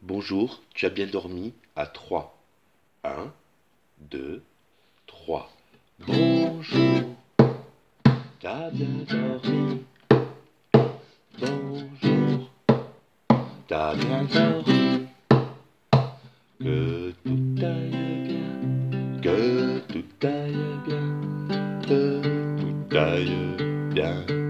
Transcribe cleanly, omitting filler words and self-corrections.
Bonjour, tu as bien dormi à 3. 1, 2, 3. Bonjour, t'as bien dormi. Bonjour, t'as bien dormi. Que tout aille bien, que tout aille bien, que tout aille bien.